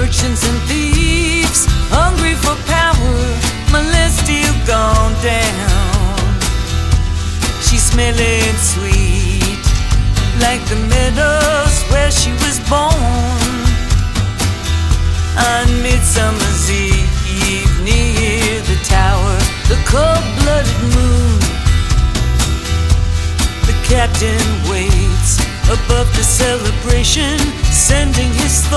merchants and thieves, hungry for power, my list still gone down. She's smelling sweet, like the meadows where she was born. On Midsummer's Eve, near the tower, the cold-blooded moon, the captain waits above the celebration, sending his thoughts